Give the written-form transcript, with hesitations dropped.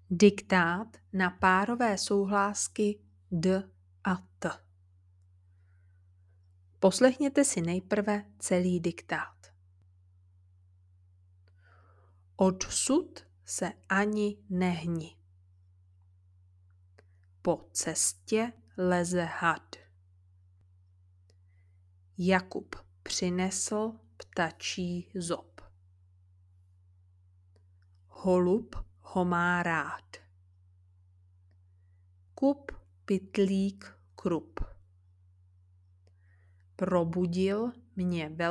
Diktát na párové souhlásky d a t. Poslechněte si nejprve celý diktát. Odsud se ani nehni. Po cestě leze had. Jakub přinesl ptačí zob. Holub ho má rád. Kup pytlík krup. Probudil mě